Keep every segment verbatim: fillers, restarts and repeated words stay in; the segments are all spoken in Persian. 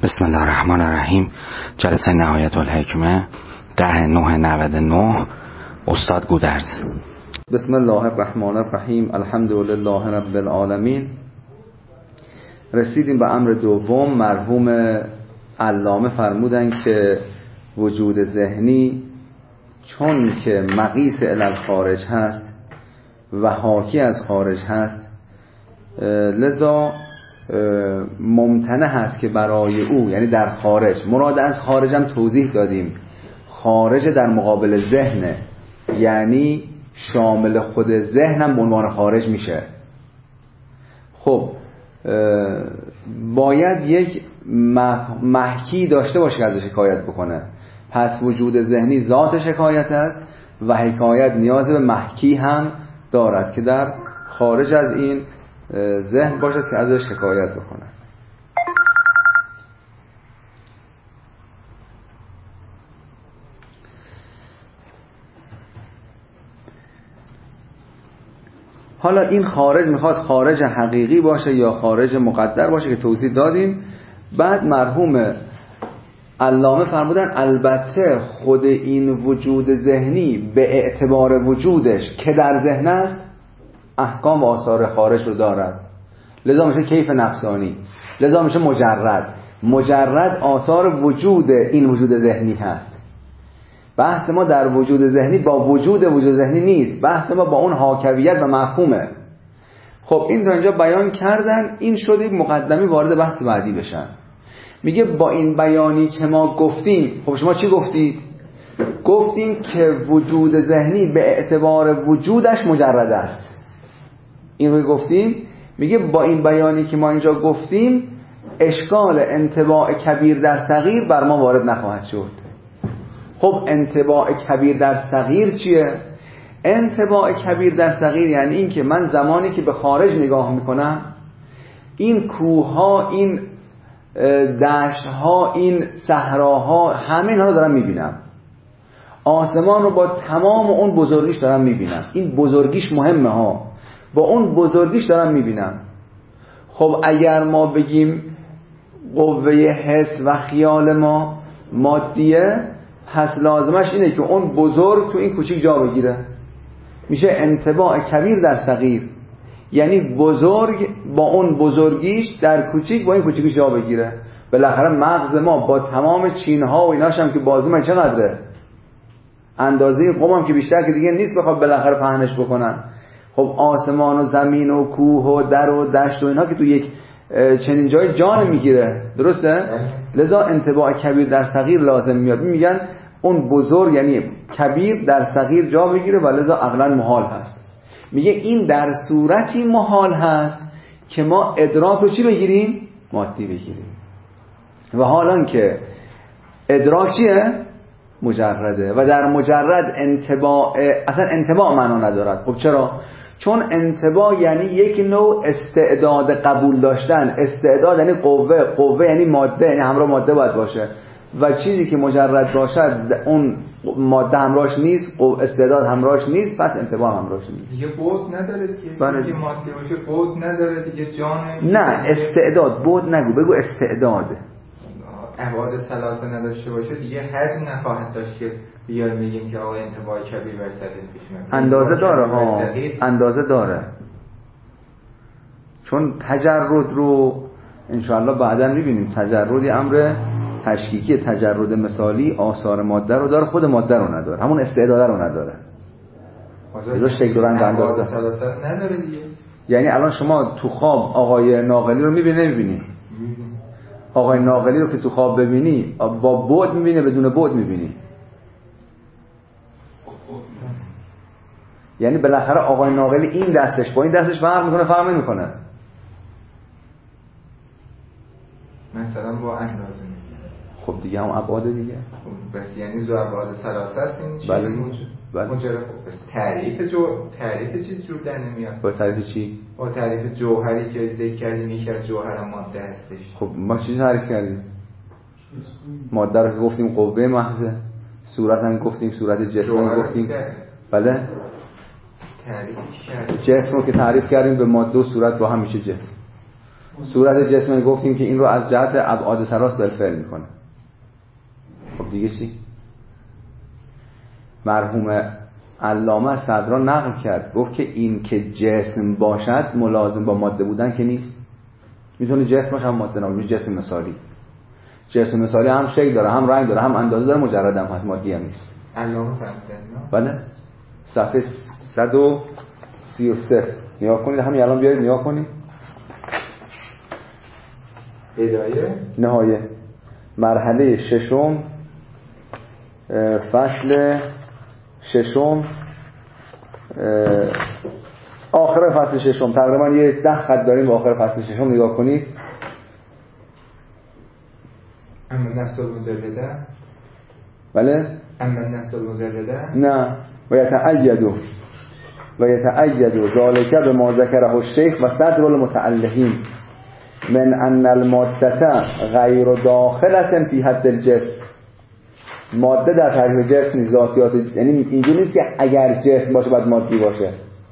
بسم الله الرحمن الرحیم. جلسه نهایت الحکمه ده نه نود و نه. استاد گودرز. بسم الله الرحمن الرحیم. الحمد لله رب العالمین. رسیدیم به امر دوم. مرحوم علامه فرمودن که وجود ذهنی چون که مقیس الی الخارج هست و حاکی از خارج هست، لذا ممتنع هست که برای او، یعنی در خارج، مراد از خارج هم توضیح دادیم، خارج در مقابل ذهن، یعنی شامل خود ذهن هم به عنوان خارج میشه. خب باید یک محکی داشته باشه که ازش حکایت بکنه. پس وجود ذهنی ذاتش حکایت است و حکایت نیاز به محکی هم دارد که در خارج از این ذهن باشد که ازش حکایت بکنه. حالا این خارج میخواد خارج حقیقی باشه یا خارج مقدر باشه که توضیح دادیم. بعد مرحوم علامه فرمودن البته خود این وجود ذهنی به اعتبار وجودش که در ذهن است احکام و آثار خارج رو دارد، لذا میشه کیف نفسانی، لذا میشه مجرد. مجرد آثار وجود این وجود ذهنی هست. بحث ما در وجود ذهنی با وجود وجود ذهنی نیست، بحث ما با اون حاکویت و مفهومه. خب این تا اینجا بیان کردن. این شد یک مقدمی وارد بحث بعدی بشن. میگه با این بیانی که ما گفتیم، خب شما چی گفتید؟ گفتیم که وجود ذهنی به اعتبار وجودش مجرد است. این رو گفتیم. میگه با این بیانی که ما اینجا گفتیم اشکال انطباع کبیر در صغیر بر ما وارد نخواهد شد. خب انطباع کبیر در صغیر چیه؟ انطباع کبیر در صغیر یعنی این که من زمانی که به خارج نگاه میکنم، این کوه‌ها، این دشت‌ها، این صحراها، همه اینا رو دارم میبینم. آسمان رو با تمام اون بزرگیش دارم میبینم. این بزرگیش مهمه ها. با اون بزرگیش دارم میبینم. خب اگر ما بگیم قوه حس و خیال ما مادیه، پس لازمش اینه که اون بزرگ تو این کوچیک جا بگیره. میشه انطباع کبیر در صغیر، یعنی بزرگ با اون بزرگیش در کوچیک با این کوچیکش جا بگیره. بالاخره مغز ما با تمام چینها و ایناش هم که بازو من چقدره، اندازه قوم هم که بیشتر که دیگه نیست بخواد بالاخره پهنش بکنن. خب آسمان و زمین و کوه و در و دشت و اینها که تو یک چنین جای جان میگیره، درسته؟ لذا انطباع کبیر در صغیر لازم میاد. میگن اون بزرگ یعنی کبیر در صغیر جا بگیره و لذا عقلا محال هست. میگه این در صورتی محال هست که ما ادراک رو چی بگیریم؟ مادی بگیریم. و حالا که ادراک چیه؟ مجرده. و در مجرد انطباع، اصلا انطباع معنا ندارد. خب چرا؟ چون انطباع یعنی یک نوع استعداد قبول داشتن. استعداد یعنی قوه، قوه یعنی ماده، یعنی همراه ماده باید باشه. و چیزی که مجرد باشد اون ماده همراهش نیست، استعداد همراهش نیست، پس انطباع همراهش نیست. دیگه بود نداره دیگه. چیزی که ماده باشه بود نداره دیگه، جان. نه استعداد بود نگو، بگو استعداد. ابعاد ثلاثه نداشته باشه دیگه حجم نخواهد داشت که بیایم بگیم که آقا انطباع کبیر بر صغیر پیش میاد. اندازه داره ها، اندازه داره. چون تجرد رو انشاءالله بعدا میبینیم. تجرد یه امر تشکیکی، تجرد مثالی آثار ماده رو داره، خود ماده رو نداره، همون استعداد رو نداره. بذار شکل رنگ اندازه ثلاثه نداره دیگه. یعنی الان شما تو خواب آقای ناقلی رو میبینی نمیبینی؟ آقای ناقلی رو که تو خواب ببینی با بعد میبینی بدون بعد میبینی؟ یعنی بالاخره آقای ناقلی این دستش با این دستش فرق میکنه، فرق نمیکنه. مثلا با اندازه. خب دیگه هم ابعاد دیگه. خب بس یعنی زو ابعاد ثلاثه است این چیز بله. موجود. بله. مجرد خب بس تعریف جو تعریف چیز جور در نمیاد. با تعریف چی؟ با تعریف جوهری که ذکر کردیم یکی از جوهر ماده هستش. خب ما چیزی تعریف کردیم؟ ماده رو گفتیم قوه محضه، صورت هم گفتیم صورت جسم هم گفتیم. بله. تعریف کردیم. جسم رو که تعریف کردیم به ماده و صورت با هم میشه جسم. صورت جسم گفتیم که این رو از جهت ابعاد سراس بالفعل میکنه. خب دیگه چی؟ مرحوم علامه صدرا نقل کرد گفت که این که جسم باشد ملازم با ماده بودن که نیست. میتونه جسم باشه هم ماده نباشه. جسم مثالی جسم مثالی هم شکل داره، هم رنگ داره، هم اندازه داره، مجرد هم هست، مادی هم نیست. علامه فرمودن. بله صفحه صد و سی و سه نگاه کنید، همین الان بیارید نگاه کنید. بدایه نهایه مرحله ششم فصل ششم آخر فصل ششم، تقریبا یه ده خط داریم به آخر فصل ششم. نگاه کنید. اما نفس المجرده. بله اما نفس المجرده نه و یتأید و یتأید ذالک بما ذکره الشیخ و صدر المتعلقین من ان المادة غیر داخلة فی حد الجسم. ماده در تعریف جسم نیست، ذاتیات، یعنی اینجوری نیست که اگر جسم باشه باید مادی باشه.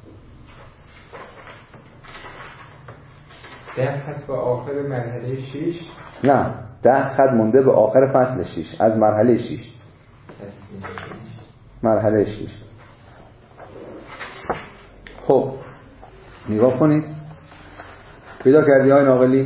ده خط به آخر مرحله شش. نه ده خط مونده به آخر فصل شش از مرحله شش. مرحله شش. خب نگاه کنید. پیدا کردی های ناقلی؟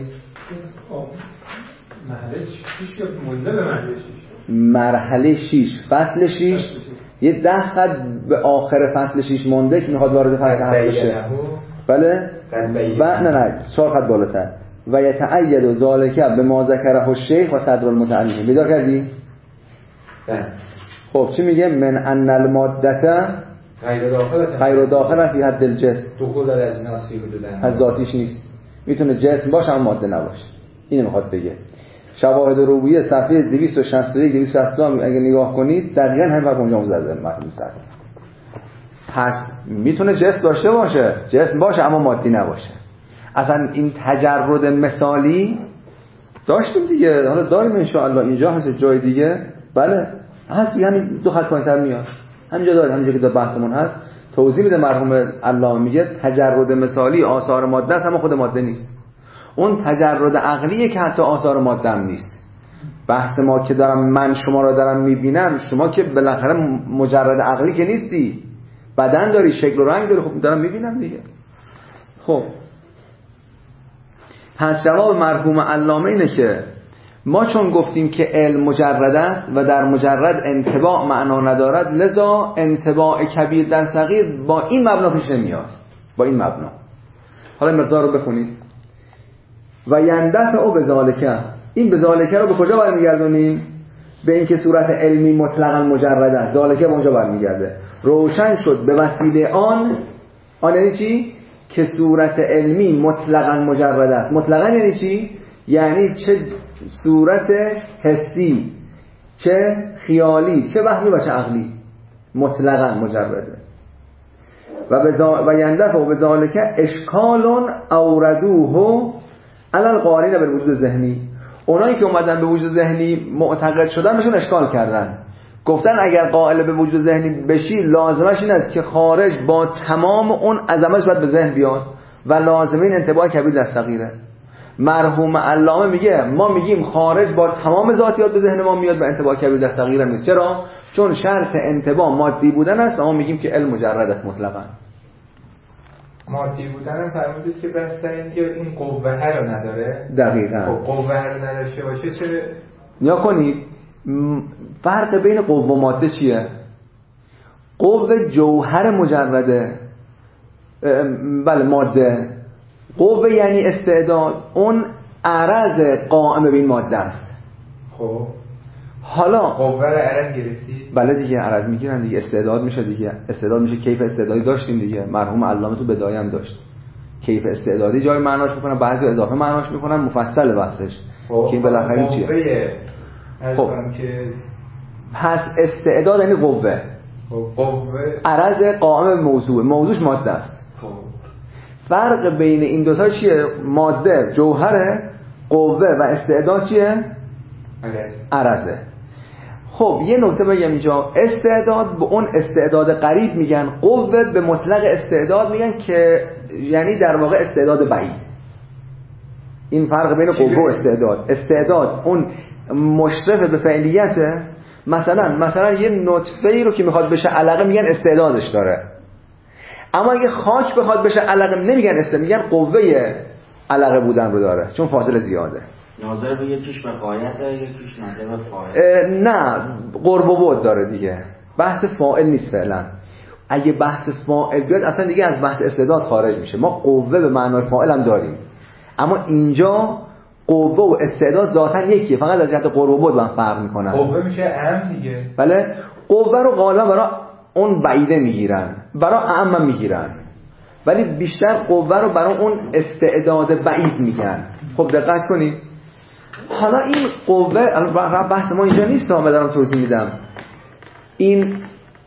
مرحله شش که مونده به مرحله شش. مرحله شش فصل شش یه ده خط به آخر فصل شش مونده که میخواد وارد فصل هفت بشه. بله؟ و نه نه چهار خط بالاتر. و یتأید ذالک بما ذکره الشیخ و صدر المتعلقین. پیدا کردی؟ بله. خب چی میگه؟ من ان المادة غیر داخل غیر داخل فی حد الجسم. دخول الاجناس فی حدود از ذاتیش نیست. میتونه جسم باشه اما ماده نباشه. اینو میخواد بگه. شواهد ربویه صفحه دویست و شصت و یک دویست و شصت و دو اگه نگاه کنید دقیقاً همین فرق اونجا مزرده مرحوم صدر. پس میتونه جسم داشته باشه، جسم باشه اما مادی نباشه. اصلا این تجرد مثالی داشتیم دیگه، حالا داریم ان شاء الله. اینجا هست جای دیگه. بله هست دیگه، همین دو خط پایین‌تر میاد. همینجا داریم، همینجا که در بحثمون هست توضیح میده مرحوم علامه، میگه تجرد مثالی آثار ماده است اما خود ماده نیست. اون تجرد عقلیه که حتی آثار ماده هم نیست. بحث ما که دارم من شما را دارم میبینم، شما که بالاخره مجرد عقلی که نیستی، بدن داری، شکل و رنگ داری، خب دارم میبینم دیگه. خب پس جواب مرحوم علامه اینه که ما چون گفتیم که علم مجرد است و در مجرد انطباع معنا ندارد، لذا انطباع کبیر در صغیر با این مبنا پیش نمیاد. با این مبنا حالا مقدار رو بخونید. و یندفع او بذالکه، این بذالکه رو به کجا برمیگردونیم؟ به اینکه صورت علمی مطلقاً مجرد است. ذالکه به اونجا برمیگرده. روشن شد به وسیله آن. آن یعنی چی؟ که صورت علمی مطلقاً مجرد است. مطلقاً یعنی چی؟ یعنی چه صورت حسی، چه خیالی، چه وهمی و چه عقلی، مطلقاً مجرده. و بزا... و یندفع و بذالکه اشکال اوردوه علی القارین بالوجود ذهنی. اونایی که اومدن به وجود ذهنی معتقد شدن بهشون اشکال کردن، گفتن اگر قائل به وجود ذهنی بشی لازمش این است که خارج با تمام اون عظمتش باید به ذهن بیاد و لازمه این انطباع کبیر در صغیره. مرحوم علامه میگه ما میگیم خارج با تمام ذاتیات به ذهن ما میاد و انطباع کبیر در صغیره نیست. چرا؟ چون شرط انطباع مادی بودن است و ما میگیم که علم مجرد است مطلقاً. مادی بودن هم فرمودید که بستر این که این قوه رو نداره. دقیقاً. خب قوه رو نداشته باشه چه؟ نیا کنید فرق بین قوه و ماده چیه؟ قوه جوهر مجرده، بله ماده. قوه یعنی استعداد، اون عرض قائم به این ماده است. خب حالا قوه رو عرض گرفتی؟ بله دیگه عرض میگیرن دیگه، استعداد میشه دیگه. استعداد میشه کیف استعدادی داشتیم دیگه. مرحوم علامه تو بدایه هم داشت کیف استعدادی جای معناش میکنن، بعضی اضافه معناش میکنن، مفصل بحثش خب که بالاخره چیه. خب که پس استعداد یعنی قوه. خب قوه عرض قائم موضوع، موضوعش ماده است. خب فرق بین این دوتا چیه؟ ماده جوهره، قوه و استعداد چیه؟ عرض. عرضه. خب یه نکته بگم اینجا، استعداد به اون استعداد قریب میگن، قوه به مطلق استعداد میگن که یعنی در واقع استعداد بعید. این فرق بین قوه و استعداد. استعداد اون مشرف به فعلیته. مثلا مثلا یه نطفه‌ای رو که میخواد بشه علقه میگن استعدادش داره، اما اگه خاک بخواد بشه علقه نمیگن استعداد، میگن قوه علقه بودن رو داره، چون فاصله زیاده. ناظر به یکیش به غایته، یکیش ناظر به فاعل. نه، قرب و بعد داره دیگه، بحث فاعل نیست فعلا. اگه بحث فاعل بیاد اصلا دیگه از بحث استعداد خارج میشه. ما قوه به معنای فاعل هم داریم، اما اینجا قوه و استعداد ذاتاً یکیه، فقط از جهت قرب و بعد با هم فرق میکنن. قوه میشه اعم دیگه. بله، قوه رو غالبا برای اون بعیده میگیرن، برای اعم هم میگیرن، ولی بیشتر قوه رو برای اون استعداد بعید میگن. خب دقت کنید، حالا این قوه بحث ما اینجا نیست، ما دارم توضیح میدم. این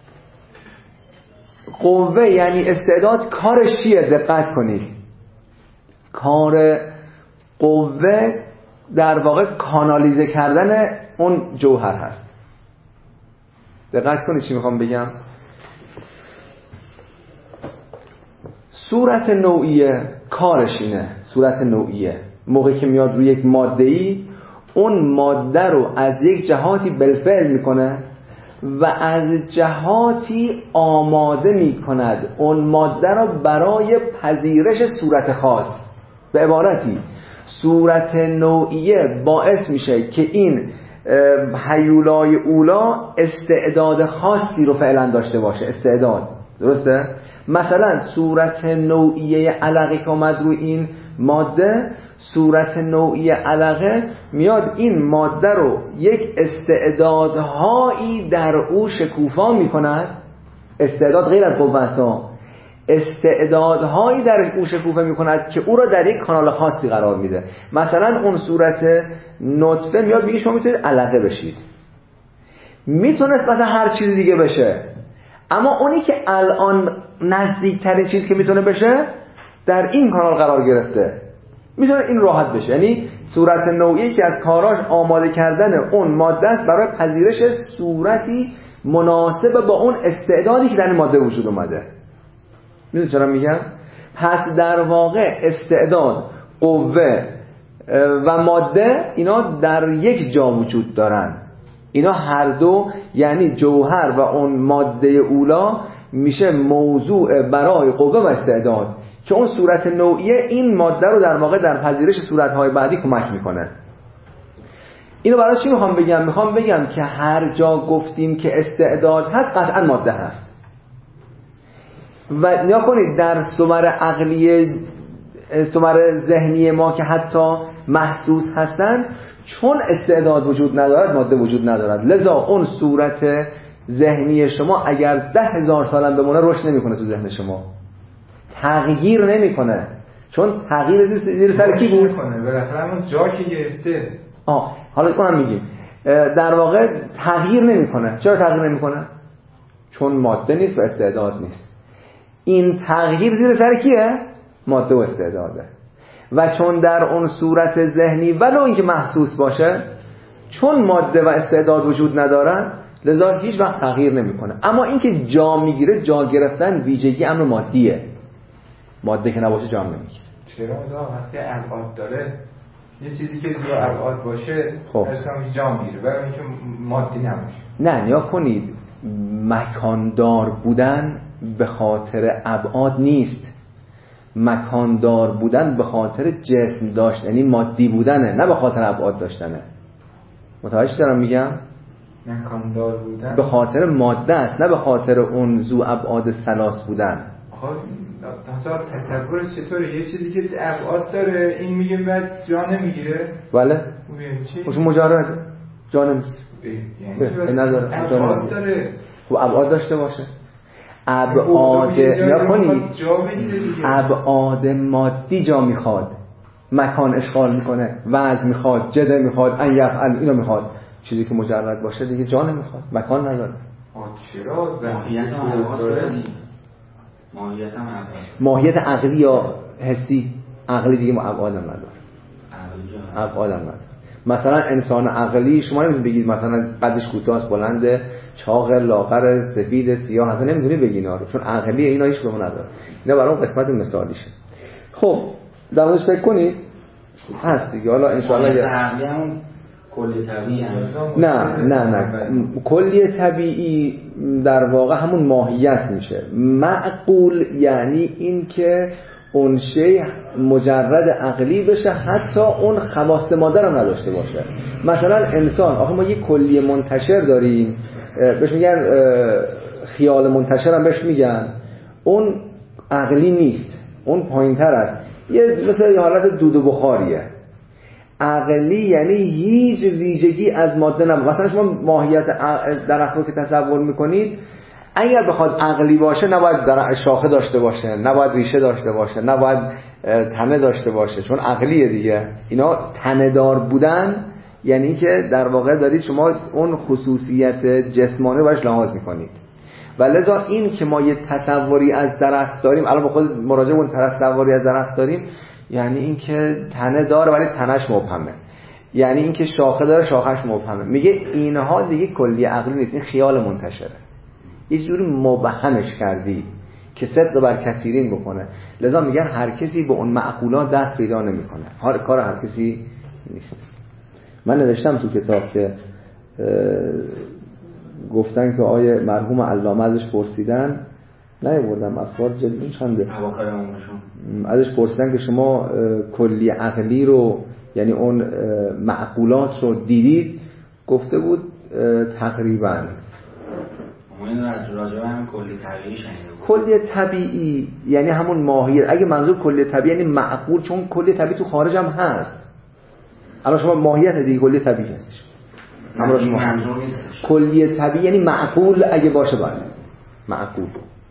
قوه یعنی استعداد کارش چیه؟ دقت کنید، کار قوه در واقع کانالیزه کردن اون جوهر هست. دقت کنید چی میخوام بگم. صورت نوعیه کارش اینه، صورت نوعیه موقعی که میاد روی یک ماده‌ای، اون ماده رو از یک جهاتی بالفعل میکنه و از جهاتی آماده میکند اون ماده رو برای پذیرش صورت خاص. به عبارتی صورت نوعیه باعث میشه که این هیولای اولا استعداد خاصی رو فعلا داشته باشه. استعداد، درسته؟ مثلا صورت نوعیه علقه که اومد روی این ماده، صورت نوعیه علقه میاد این ماده رو یک استعدادهایی در او شکوفا میکند. استعداد غیر از قوه است، استعدادهایی در او شکوفا میکند که او را در یک کانال خاصی قرار میده. مثلا اون صورت نطفه میاد میگه شما میتونید علقه بشید، میتونست مثلا هر چیز دیگه بشه، اما اونی که الان نزدیکترین چیز که میتونه بشه در این کانال قرار گرفته، میتونه این راحت بشه. یعنی صورت نوعی که از کاراش آماده کردن اون ماده است برای پذیرش صورتی مناسب با اون استعدادی که در این ماده وجود اومده. میدونی چرا میگم؟ پس در واقع استعداد، قوه و ماده اینا در یک جا وجود دارن. اینا هر دو یعنی جوهر و اون ماده اولا میشه موضوع برای قوه و استعداد که اون صورت نوعیه این ماده رو در واقع در پذیرش صورت‌های بعدی کمک میکنه. اینو برای چی میخوام بگم؟ میخوام بگم که هر جا گفتیم که استعداد هست قطعا ماده هست. و نیا کنید در ثمر عقلی، ثمر ذهنی ما که حتی محسوس هستن، چون استعداد وجود ندارد ماده وجود ندارد. لذا اون صورت ذهنی شما اگر ده هزار سالم بمونه رشد نمیکنه تو ذهن شما، تغییر نمیکنه، چون تغییر زیر سر کی بود؟ بالاخره اون جا که گرفته. آه حالا اونم میگیم در واقع تغییر نمیکنه. چرا تغییر نمیکنه؟ چون ماده نیست و استعداد نیست. این تغییر زیر سر کیه؟ ماده و استعداده. و چون در اون صورت ذهنی ولو اینکه محسوس باشه، چون ماده و استعداد وجود ندارن، لذا هیچ وقت تغییر نمیکنه. اما اینکه جا میگیره، جا گرفتن ویژگی امر مادیه. ماده که نباشه جا نمیگیره. چرا وقتی ابعاد داره، یه چیزی که دو ابعاد باشه خب اصلا جا میگیره، برای اینکه مادی نباشه. نه نیا کنید، مکاندار بودن به خاطر ابعاد نیست. مکاندار بودن به خاطر جسم داشت، یعنی مادی بودنه، نه به خاطر ابعاد داشتنه. متوجه دارم میگم؟ مکاندار بودن به خاطر ماده است، نه به خاطر اون ذو ابعاد ثلاث بودن. خب مثلا تصور چطوره؟ یه چیزی که ابعاد داره این میگیم بعد جا نمیگیره؟ بله. چی؟ خوش مجرده جا نمیگیره. یعنی نداره. ابعاد داره. خب ابعاد داشته باشه. ابعاد یا کنید ابعاد مادی جا میخواد، مکان اشغال میکنه، وضع میخواد، جده میخواد، ان یفعل اینو میخواد. چیزی که مجرد باشه دیگه جا نمیخواد، مکان نداره. چرا؟ ماهیت ابعاد داره. ماهیت هم ابعاد. ماهیت عقلی یا حسی؟ عقلی دیگه ابعاد هم نداره. ابعاد هم نداره. مثلا انسان عقلی شما نمیتونید بگید مثلا قدش کوتاه، بلنده، چاق، لاغر، سفید، سیاه، اصلا نمیتونید بگید اینا رو، چون عقلی اینا هیچ کدوم نداره. اینا برای قسمت مثالیشه. خب در موردش فکر کنید. هست دیگه. حالا ان شاء الله عقلی همون کلی طبیعی هم. نه نه نه کلی طبیعی در واقع همون ماهیت میشه. معقول یعنی این که اون شی مجرد عقلی بشه، حتی اون خواص مادر هم نداشته باشه. مثلا انسان، آخه ما یک کلی منتشر داریم بهش میگن خیال منتشر هم بهش میگن، اون عقلی نیست، اون پایین‌تر است، یه مثل یه حالت دود و بخاریه. عقلی یعنی هیچ ویژگی از ماده نباشه. مثلا شما ماهیت درخت رو که تصور میکنید، اگر بخواد عقلی باشه نباید شاخه داشته باشه، نباید ریشه داشته باشه، نباید تنه داشته باشه، چون عقلیه دیگه. اینا تنه دار بودن یعنی که در واقع دارید شما اون خصوصیت جسمانی رو باش لحاظ میکنید. و لذا این که ما یه تصوری از درخت داریم، الان با خود مراجعه اون تصوری از درخت داریم، یعنی این که تنه داره ولی تنش مبهمه، یعنی این که شاخه داره شاخش مبهمه. میگه اینها دیگه کلی عقلی نیست، این خیال منتشره، یه جوری مبهمش کردی که صدق بر کثیرین بکنه. لذا میگن هر کسی به اون معقولات دست پیدا نمیکنه، هر کار هر کسی نیست. من نوشتم تو کتاب که گفتن که آیه مرحوم علامه ازش پرسیدن، نیاوردم اخبار جلدین چنده، ازش پرسیدن که شما کلی عقلی رو یعنی اون معقولات رو دیدید؟ گفته بود تقریبا. راجعه همین کلی طبیعی شنیده. کلی طبیعی یعنی همون ماهیت. اگه منظور کلی طبیعی یعنی معقول، چون کلی طبیعی تو خارج هم هست. الان شما ماهیت دیگه کلی طبیعی هستش. همراهش منظور نیستش. کلی طبیعی یعنی معقول اگه باشه باید معقول.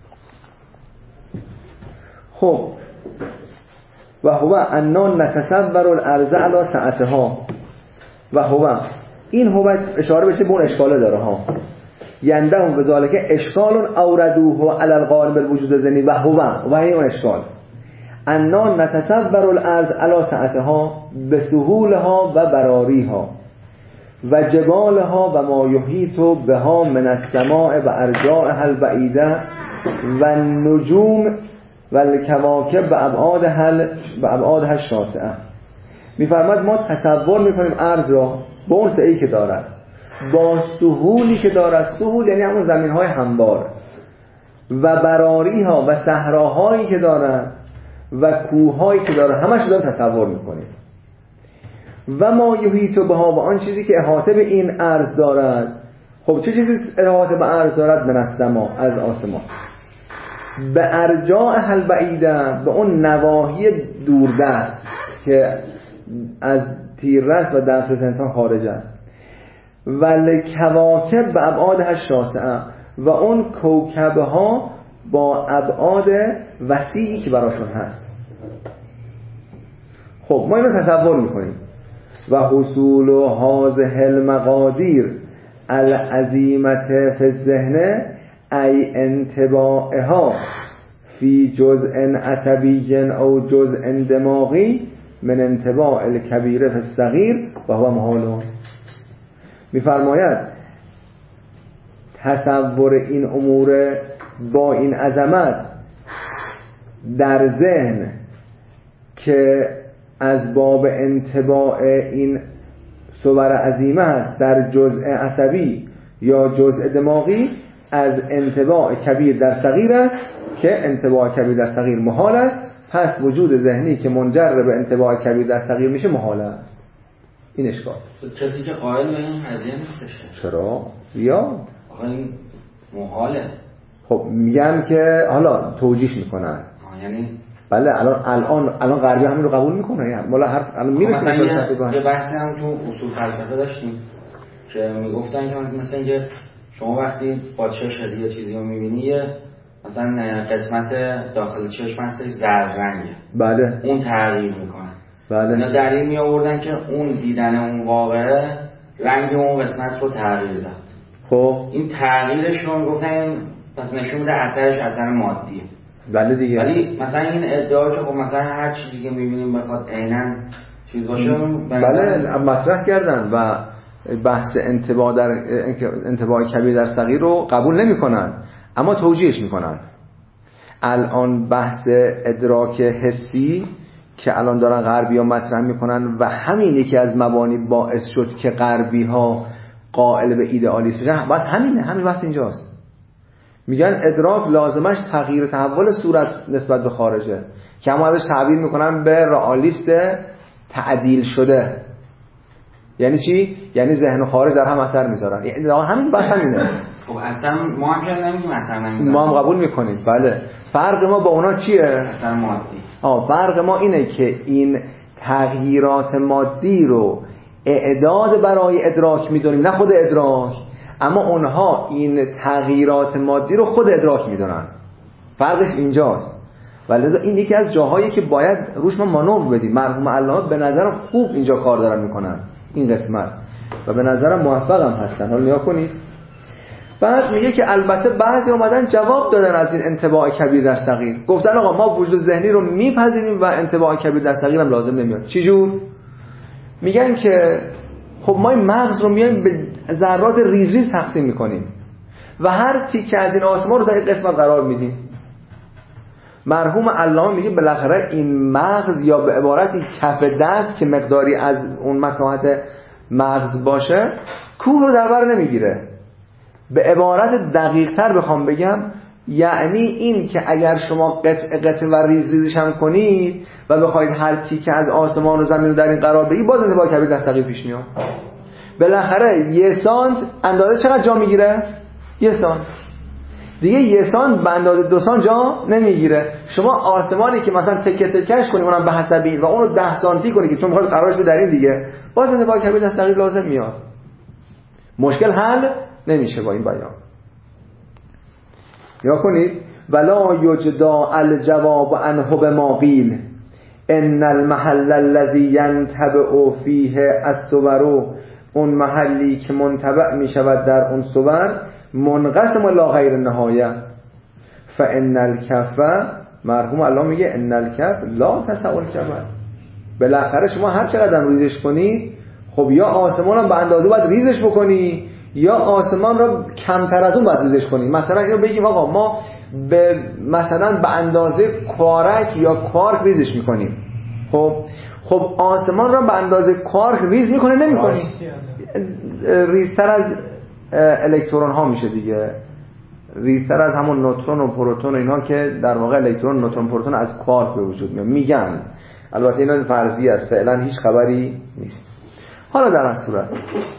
خب و هو انا نتصور الارض علی سعتها، و هو این هو اشاره بشه به اون اشکاله داره ها، یندهم بذالک اشکال اوردوه علی القائم بالوجود الذهنی و هو و این اون اشکال. انا نتصور الارض علی سعتها بسهولها و براریها و جبالها و ما یحیط بها من السماء و ارجائها البعیده و النجوم و الکواکب و ابعادها و ابعادها الشاسعه. میفرماد ما تصور میکنیم ارض را با اون سعی که دارد، با سهولی که دارد، سهول یعنی همون زمین های هموار، و براری ها و صحراهایی که دارد و کوههایی که دارد، همش رو داریم تصور میکنیم. و ما یحیط بها و آن چیزی که احاطه به این ارض دارد. خب چه چیزی احاطه به ارض دارد؟ من السما، از آسمان، به ارجاء البعیده، به اون نواحی دوردست که از تیررس و دسترس انسان خارج است، و الکواکب به ابعادها الشاسعه، و اون کوکبه ها با ابعاد وسیعی که براشون هست. خب ما اینو تصور میکنیم. و حصول هذه المقادیر العظیمه فی الذهن ای انطباعها فی جزء عصبی او جزء دماغی من انطباع الکبیر فی الصغیر و هو محال. میفرماید تصور این امور با این عظمت در ذهن که از باب انطباع این صور عظیمه هست در جزء عصبی یا جزء دماغی، از انطباع کبیر در صغیر است که انطباع کبیر در صغیر محال است. پس وجود ذهنی که منجر به انطباع کبیر در صغیر میشه محال است. این اشکال. کسی که قائل به این قضیه نیستش. چرا؟ زیاد. آخه این محاله. خب میگم که حالا توجیه میکنن. یعنی بله الان الان الان غربی همین رو قبول میکنه. یعنی والا حرف الان میرسه مثلا یه بحثی هم تو اصول فلسفه داشتیم که میگفتن که مثلا اینکه شما وقتی با چشم یه چیزی رو میبینی، یه مثلا قسمت داخل چشم هستش زرد رنگه، بله اون تغییر میکنه. بله اینا دلیل می آوردن که اون دیدن اون واقعه رنگ اون قسمت رو تغییر داد. خب این تغییرش رو میگفتن پس نشون میده اثرش اثر مادیه. بله دیگه. ولی مثلا این ادعا که خب مثلا هر چیزی که میبینیم بخواد عیناً چیز باشه، بله مطرح کردن و بحث انطباع در انطباع کبیر در صغیر رو قبول نمی‌کنن، اما توجیهش میکنن. الان بحث ادراک حسی که الان دارن غربی ها مطرح میکنن و همین یکی از مبانی باعث شد که غربی ها قائل به ایدئالیسم بشن. بس همینه، همین بحث اینجاست. میگن ادراک لازمش تغییر و تحول صورت نسبت به خارجه که همون ازش تعبیر میکنن به رئالیست تعدیل شده. یعنی چی؟ یعنی ذهن و خارج در هم اثر میذارن. یعنی همین بحث همینه. خب اصلا ما هم که نمیگیم اثر نمیذارن، ما هم قبول میکنیم. بله. فرق ما با اونا چیه؟ اثر مادی. آه فرق ما اینه که این تغییرات مادی رو اعداد برای ادراک میدونیم، نه خود ادراک. اما اونها این تغییرات مادی رو خود ادراک میدونن. فرقش اینجاست. ولذا این یکی از جاهایی که باید روش ما مانور بدیم. مرحوم علامه به نظرم خوب اینجا کار دارن میکنن این قسمت و به نظرم موفق هم هستن. حالا نگاه کنید. بعد میگه که البته بعضی اومدن جواب دادن از این انطباع کبیر در صغیر. گفتن آقا ما وجود ذهنی رو میپذیریم و انطباع کبیر در صغیر هم لازم نمیاد. چی جور؟ میگن که خب ما این مغز رو میایم به ذرات ریز ریز تقسیم میکنیم و هر تیکه از این آسمان رو در این قسمت قرار میدیم. مرحوم علامه میگه بالاخره این مغز یا به عبارتی کف دست که مقداری از اون مساحت مغز باشه کوه رو در بر نمیگیره. به عبارت دقیق تر بخوام بگم یعنی این که اگر شما قطع قطع و ریز ریزش هم کنید و بخواید هر تیکه از آسمان و زمین رو در این قرار بگید باز انطباع کبیر در صغیر پیش میاد. بالاخره یه سانت اندازه چقدر جا میگیره؟ یه سانت. دیگه یه سانت به اندازه دو سانت جا نمیگیره. شما آسمانی که مثلا تکه تکش کنی اونم به حسب این و اونو ده سانتی کنی که چون میخواد قرارش بده در این دیگه باز انطباع کبیر در صغیر لازم میاد. مشکل حل نمیشه با این بیان. یا کنید ولا یجدا الجواب عنه بما قیل ان المحل الذي ينتبع فيه الصور، اون محلی که منتبع می شود در اون صور منقسم لا غیر نهایه فان الکف، مرحوم الله میگه ان الکف لا تسع الجبل. بالاخره شما هر چقدر ریزش کنی خب یا آسمان رو به اندازه باید ریزش بکنی یا آسمان رو کمتر از اون باید ریزش کنی. مثلا اینو بگیم آقا ما به مثلا به اندازه کوارک یا کوارک ریزش میکنیم. خب خب آسمان رو به اندازه کوارک ریز میکنه نمیکنی؟ ریزتر از الکترون ها میشه دیگه، ریزتر از همون نوترون و پروتون و اینا که در واقع الکترون نوترون پروتون از کوارک به وجود میاد میگن. البته اینا فرضی است، فعلا هیچ خبری نیست. حالا در اصل صورت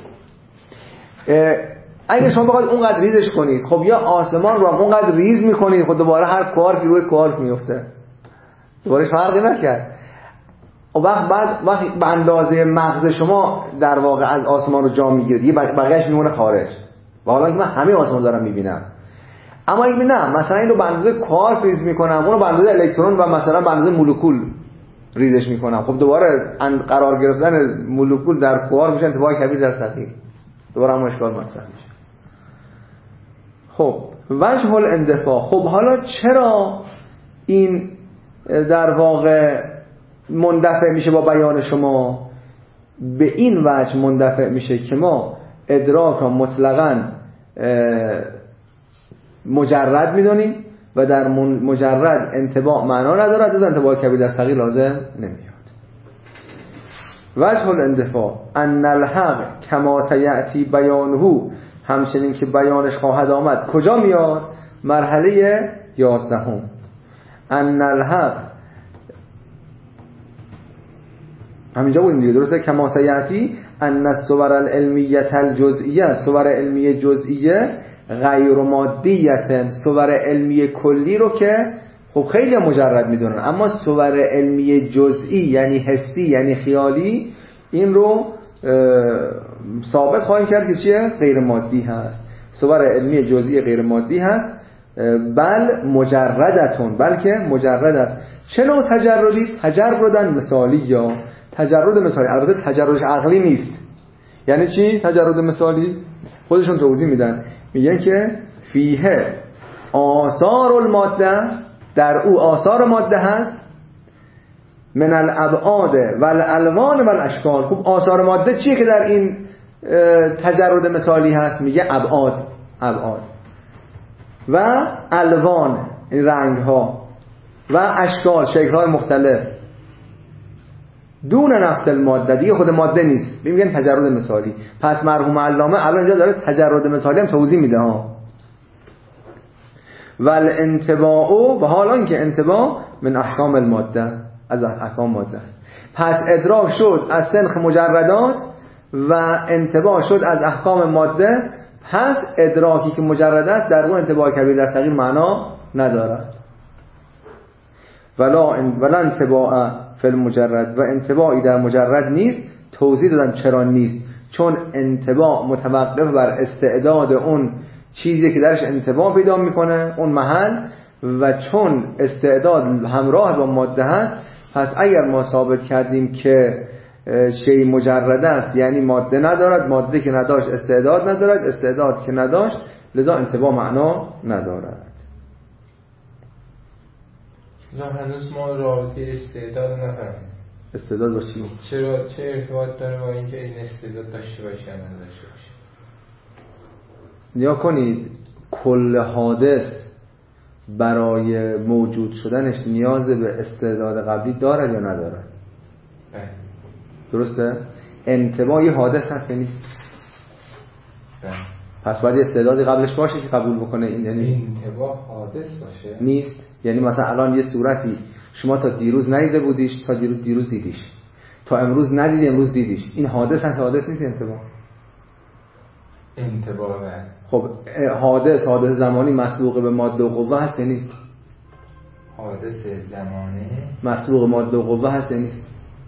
اگه شما بخواید اونقدر ریزش کنید خب یا آسمان رو اونقدر ریز میکنید خب دوباره هر کوارکی روی کوارک میفته، دوباره فرقی نکرد. و وقت بعد وقتی به اندازه مغز شما در واقع از آسمان رو جا میگیره دیگه بقیه‌اش میمونه خارج. و حالا که من همه آسمان دارم میبینم، اما اگه نه مثلا اینو به اندازه کوارک ریز میکنم اونو به اندازه الکترون و مثلا به اندازه مولکول ریزش میکنم خب دوباره قرار گرفتن مولکول در کوارک میشه انطباع کبیر در صغیر، دوباره هم اشکال مطرح میشه. خب وجه الاندفاع، خب حالا چرا این در واقع مندفع میشه با بیان شما؟ به این وجه مندفع میشه که ما ادراک را مطلقاً مجرد میدونیم و در مجرد انطباع معنا ندارد، از انطباع کبیر در صغیر لازم نمیاد. وجه الاندفاع ان الحق کما سیأتی بیانه، همچنین که بیانش خواهد آمد کجا میاد؟ مرحله یازدهم. ان الحق همینجا بودیم دیگه، درسته؟ کما سیأتی ان الصور العلمیه الجزئیه، صور علمی جزئیه غیر مادیه، صور علمی کلی رو که خب خیلی مجرد میدونن، اما صور علمی جزئی یعنی حسی یعنی خیالی این رو ثابت خواهیم کرد که چیه؟ غیر مادی هست. صور علمی جزئی غیر مادی هست، بل مجردتون، بلکه مجرد است. چه نوع تجردی؟ تجردن مثالی یا تجرد مثالی. البته تجردش عقلی نیست. یعنی چی تجرد مثالی؟ خودشون توضیح میدن، میگن که فیه آثار الماده، در او آثار ماده هست، من الابعاد و الالوان و الاشکال. خب آثار ماده چیه که در این تجرد مثالی هست؟ میگه ابعاد، ابعاد و الوان رنگ ها و اشکال شکل های مختلف. دون نفس الماده، دیگه خود ماده نیست، میگن تجرد مثالی. پس مرحوم علامه الان اینجا داره تجرد مثالی هم توضیح میده ها. والانتباع، و حالا که انتباع من احکام الماده، از احکام ماده است. پس ادراک شد از سنخ مجردات و انتباع شد از احکام ماده. پس ادراکی که مجرد است در اون انتباع کبیر در صغیر معنا ندارد. ولا ولا انتباع فی المجرد، و انتباعی در مجرد نیست. توضیح دادم چرا نیست، چون انتباع متوقف بر استعداد اون چیزی که درش انتباع پیدا میکنه، اون محل، و چون استعداد همراه با ماده هست. پس اگر ما ثابت کردیم که شیء مجرد است یعنی ماده ندارد، ماده که نداشت استعداد ندارد، استعداد که نداشت لذا انتباع معنا ندارد. نه هنوز ما رابطه استعداد نفهمیم. استعداد با چی؟ چرا چه ارتباط داره با اینکه این استعداد داشته باشه یا نداشته باشه؟ نیا کنید کل حادث برای موجود شدنش نیاز به استعداد قبلی دارد یا ندارد؟ بله. درسته؟ انتباع یه حادث هست یا نیست؟ بله. پس باید استعدادی قبلش باشه که قبول بکنه این، یعنی انتباع حادث باشه؟ نیست. یعنی مثلا الان یه صورتی شما تا دیروز ندیده بودیش، تا دیروز دیروز دیدیش، تا امروز ندیدی امروز دیدیش، این حادث هست حادث نیست انتباع؟ انتباع بله. خب حادث حادث زمانی مسبوق به ماده و قوه هست یا نیست؟ حادث زمانه مسبوق ماده و قوه هست یا نیست؟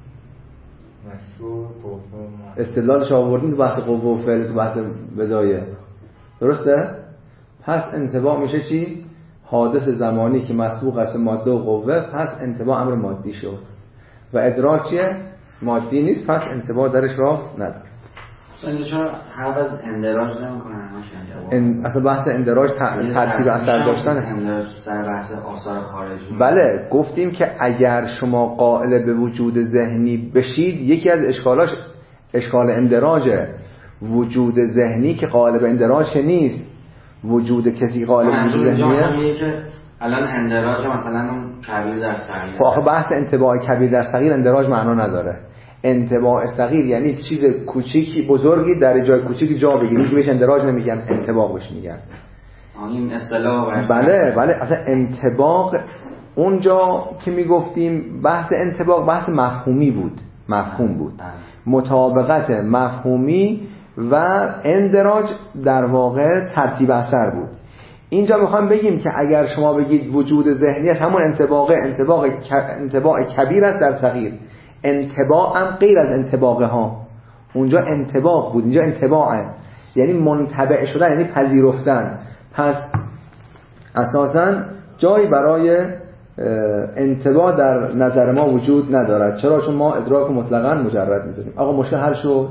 مسبوق قوه. استدلالش آوردیم تو بحث قوه و فعل، تو بحث بدایه، درسته؟ پس انتباع میشه چی؟ حادث زمانی که مسبوق است به ماده و قوه، پس انتباع امر مادی شد. و ادراک چیه؟ مادی نیست، پس انتباع درش راه نداره. اینجا چرا حرف از اندراج نمی‌کنن؟ ان اصلا بحث اندراج ترتیب اثر داشتن، اندراج سر بحث آثار خارجی. بله گفتیم که اگر شما قائل به وجود ذهنی بشید، یکی از اشکالاش اشکال اندراج وجود ذهنی که قائل به اندراج نیست. وجود کسی قائل به وجود ذهنیه که الان اندراج مثلا اون کبیر در صغیر. خب آخه بحث انتباع کبیر در صغیر اندراج معنا نداره. انتباع صغیر یعنی چیز کوچیکی بزرگی در جای کوچیکی جا بگیره، که بهش اندراج نمیگن، انتباع بهش میگن. این اصطلاح بله بله اصلا انتباع اونجا که میگفتیم بحث انتباع بحث مفهومی بود، مفهوم بود، مطابقت مفهومی و اندراج در واقع ترتیب اثر بود. اینجا میخوام بگیم که اگر شما بگید وجود ذهنی است، همون انتباع انتباع انتباع کبیر است در صغیر. انتباع هم غیر از انتباع ها، اونجا انتباع بود، اینجا انتباعه، یعنی منتبع شدن، یعنی پذیرفتن. پس اساساً جایی برای انتباع در نظر ما وجود ندارد. چرا؟ چون ما ادراک مطلقاً مجرد می‌دونیم. آقا مشکل حل شد؟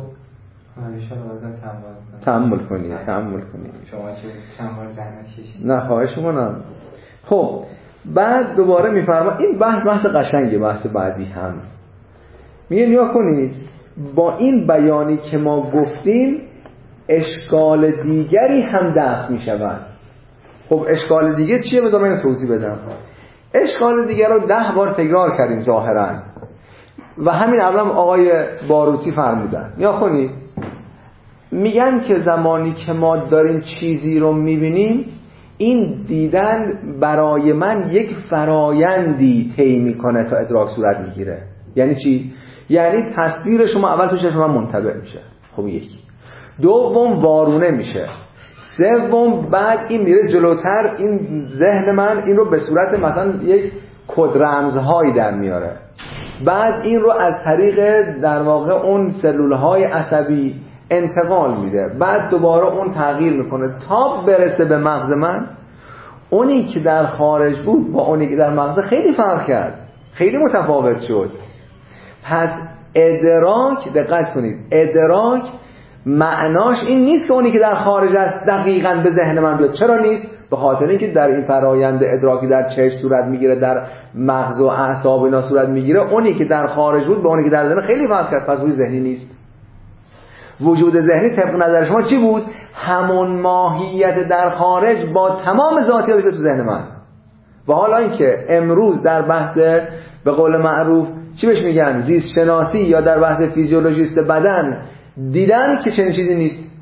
تأمل کنید تأمل کنید شما که تأمل زحمت کشید. نه خواهش می‌کنم. خب بعد دوباره می‌فرما این بحث بحث قشنگه، بحث بعدی هم میگه نیا کنید با این بیانی که ما گفتیم اشکال دیگری هم دفع می‌شود. خب اشکال دیگه چیه؟ بذار من توضیح بدم. اشکال دیگر رو ده بار تکرار کردیم ظاهراً و همین الان آقای باروتی فرمودن. نیا کنید میگن که زمانی که ما داریم چیزی رو میبینیم، این دیدن برای من یک فرایندی طی میکنه تا ادراک صورت میگیره. یعنی چی؟ یعنی تصویر شما اول تو چشم من منطبع میشه، خب یکی، دوم وارونه میشه، سوم بعد این میره جلوتر، این ذهن من این رو به صورت مثلا یک کد رمزهایی در میاره، بعد این رو از طریق در واقع اون سلولهای عصبی انتقال میده، بعد دوباره اون تغییر میکنه تا برسه به مغز من. اونی که در خارج بود با اونی که در مغز خیلی فرق کرد، خیلی متفاوت شد. پس ادراک، دقت کنید، ادراک معناش این نیست که اونی که در خارج است دقیقاً به ذهن من بیاد. چرا نیست؟ به خاطر اینکه در این فرایند ادراکی در چشم صورت میگیره، در مغز و اعصاب اینا صورت میگیره، اونی که در خارج بود با اونی که در ذهن خیلی فرق کرد. پس وجود ذهنی نیست. وجود ذهنی طبق نظر شما چی بود؟ همون ماهیت در خارج با تمام ذاتیاتی که تو ذهن من. و حالا اینکه امروز در بحث به قول معروف چی بهش میگن زیست شناسی یا در بحث فیزیولوژیست بدن دیدن که چنین چیزی نیست.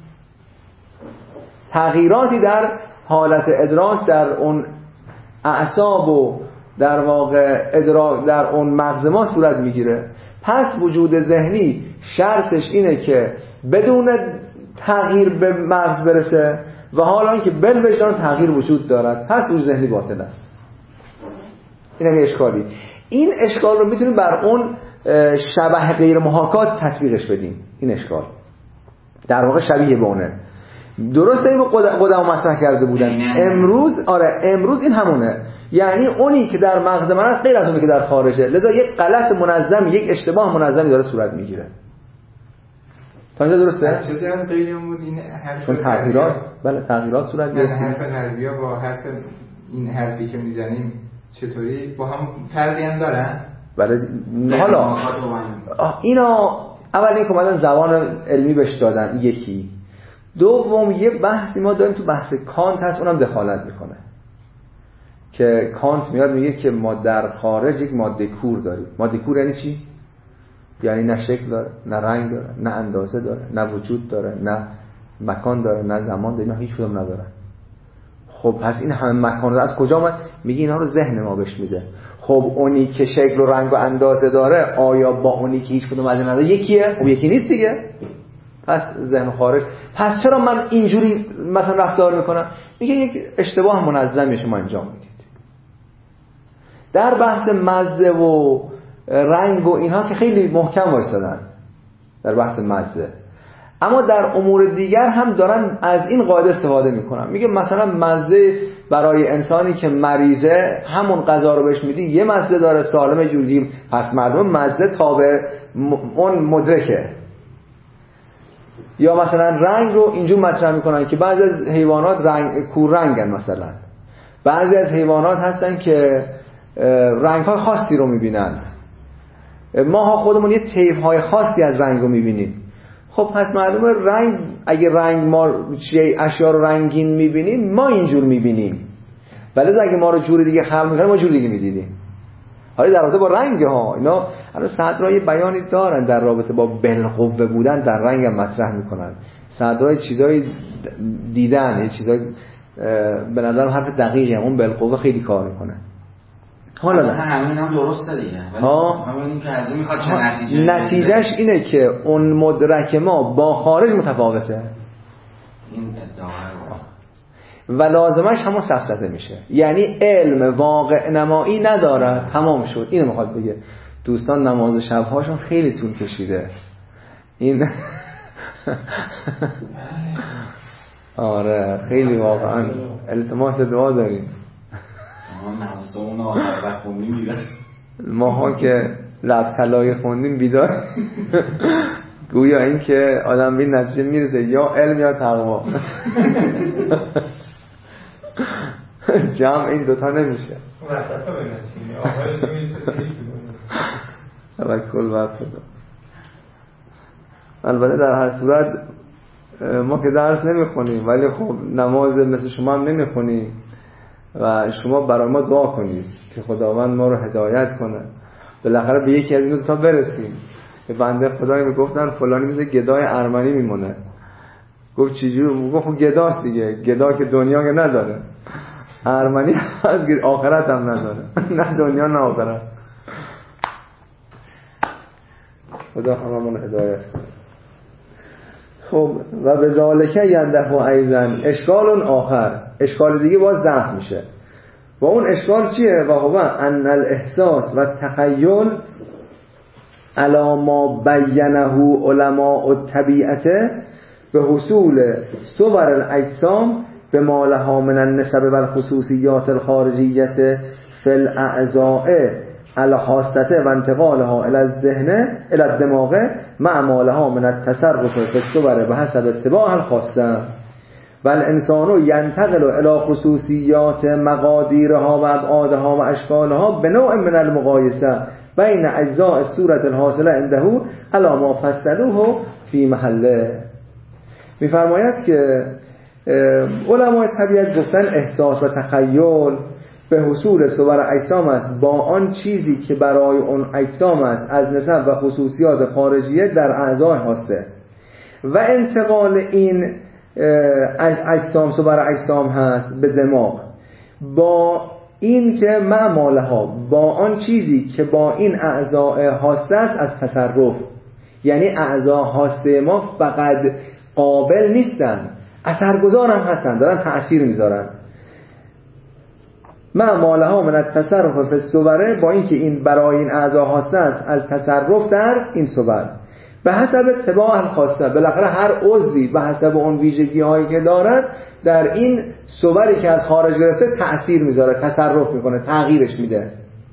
تغییراتی در حالت ادراک در اون اعصاب و در واقع ادراک در اون مغز ما صورت میگیره. پس وجود ذهنی شرطش اینه که بدون تغییر به مغز برسه و حالا اینکه بالوجدان تغییر وجود دارد، پس وجود ذهنی باطل است. این هم اشکالی. این اشکال رو میتونیم بر اون شبح غیر محاکات تطبیقش بدیم. این اشکال در واقع شبیه به اونه. درسته اینو قدما مطرح کرده بودن. امروز آره امروز این همونه. یعنی اونی که در مغز من است غیر از اونی که در خارجه، لذا یک غلط منظم، یک اشتباه منظمی داره صورت میگیره. تا اینجا درسته؟ از چیزی هم غیر بود این حرف چون تغییرات بله تغییرات صورت میگیره. حرف نرویا با حرف این حرفی که میزنیم چطوری با هم فرقی هم دارن؟ بله. حالا اینا اول این که اومدن زبان علمی بهش دادن یکی. دوم یه بحثی ما داریم تو بحث کانت هست، اونم دخالت میکنه که کانت میاد میگه که ما در خارج یک ماده کور داریم. ماده کور یعنی چی؟ یعنی نه شکل داره، نه رنگ داره، نه اندازه داره، نه وجود داره، نه مکان داره، نه زمان داره، اینا هیچ کدوم نداره. خب پس این همه مکان رو از کجا اومد؟ میگه اینا رو ذهن ما بهش میده. خب اونی که شکل و رنگ و اندازه داره آیا با اونی که هیچ کدوم از اینا نداره یکیه؟ خب یکی نیست دیگه. پس ذهن خارج. پس چرا من اینجوری مثلا رفتار میکنم؟ میگه یک اشتباه منظمی شما انجام میدید. در بحث مزه و رنگ و اینها که خیلی محکم وایسادن در بحث مزه، اما در امور دیگر هم دارن از این قاعده استفاده میکنن. میگه مثلا مزه برای انسانی که مریضه همون غذا رو بهش میدی یه مزه داره، سالم جوری، پس مردم مزه تابع اون مدرکه. یا مثلا رنگ رو اینجور مطرح میکنن که بعضی از حیوانات رنگ کور رنگن، مثلا بعضی از حیوانات هستن که رنگ‌های خاصی رو میبینن. ما ها خودمون یه طیف‌های خاصی از رنگ رو میبینیم. خب پس معلومه رنگ، اگه رنگ ما اشیا رو رنگین میبینیم ما اینجور میبینیم، ولی اگه ما رو جور دیگه خلق میکنیم ما جور دیگه میدیدیم. حالا در رابطه با رنگ ها اینا الان صدرای بیانی دارن در رابطه با بالقوه بودن در رنگ هم مطرح میکنن. صدرای چیزای دیدن، یه چیزای به نظرم حرف دقیقی هم، اون بالقوه خیلی کار میکنه. حالا نه همین هم درسته دیگه، ولی همین که از این میخواد چه نتیجه؟ نتیجهش اینه که اون مدرک ما با خارج متفاوته. این ادعا و لازمش همون سفسطه میشه. یعنی علم واقع نمایی نداره، تمام شد. اینو میخواد بگه. دوستان نماز شبهاشون خیلی طول کشیده. این آره خیلی واقعا التماس دعا داریم. ماها که لب طلای خوندیم بیدار گویا این که آدم به نتیجه میرسه یا علم یا تقوا. جمع این دوتا نمیشه. توکل بر خدا. البته در هر صورت ما که درس نمیخونیم، ولی خب نماز مثل شما هم نمیخونیم و شما برای ما دعا کنید که خداوند ما رو هدایت کنه بالاخره به یکی از این دو تا برسیم. بنده خدایی میگفتن فلانی مثل گدای ارمنی میمونه. گفت چجوری؟ گفت گداست دیگه، گدا که دنیا که نداره، ارمنی از آخرت هم نداره. نه دنیا نه آخرت. خدا هممون هدایت کنه. خب و به ذالکه ینده ایزن اشکال آخر، اشکال دیگه باز دفع میشه. و اون اشکال چیه؟ و هو ان الاحساس و تخیل علی ما بینه علماء الطبیعه به حصول صور الاجسام به ما لها من النسب و الخصوصیات الخارجیه فی الاعضاء الحاسه و انتقالها الى الذهن الى الدماغ مع ما لها من التصرف فی الصور بحسب اتباع الخاصه و الانسان ینتقل الى خصوصیات مقادیرها و ابعادها و اشکالها به نوع من المقایسه بین اجزاء الصورة الحاصله عنده علی ما فصلوه فی محله. میفرماید که علمای طبیعت گفتن احساس و تخیل به حصول صور اجسام است با آن چیزی که برای اون اجسام است از نسب و خصوصیات خارجیه در اعضای هسته و انتقال این اجسام صور اجسام هست به دماغ با این که معمالها با آن چیزی که با این اعضای هسته است از تصرف، یعنی اعضا هسته ما فقط قابل نیستن، اثرگذار هم هستن، دارن تأثیر میذارن. معمالها من التصرف فی الصور، با اینکه این برای این اعضا هسته است از تصرف در این صور به حسب طباع الخاصه، بالاخره هر عضوی به حسب اون ویژگی هایی که دارد در این صوری که از خارج گرفته تأثیر میذاره، تصرف میکنه، تغییرش میده.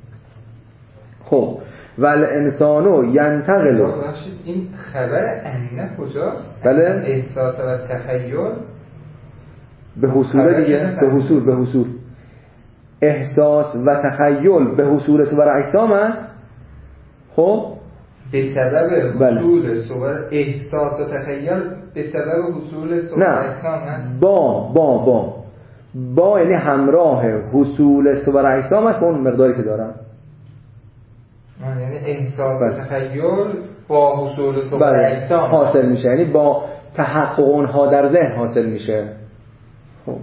خب ول انسانو ینتقل، این خبر انه کجاست؟ بله احساس و تخیل به حصول دیگه، به حصول به حصول احساس و تخیل به حصول صور اجسام است. خب به سبب حصول صور احساس و تخیل به سبب حصول صور اجسام است. با با با با یعنی همراه حصول صور اجسام است، اون مقداری که دارن، یعنی احساس و تخیل با حصول صور اجسام حاصل میشه، یعنی با تحقق اونها در ذهن حاصل میشه. خب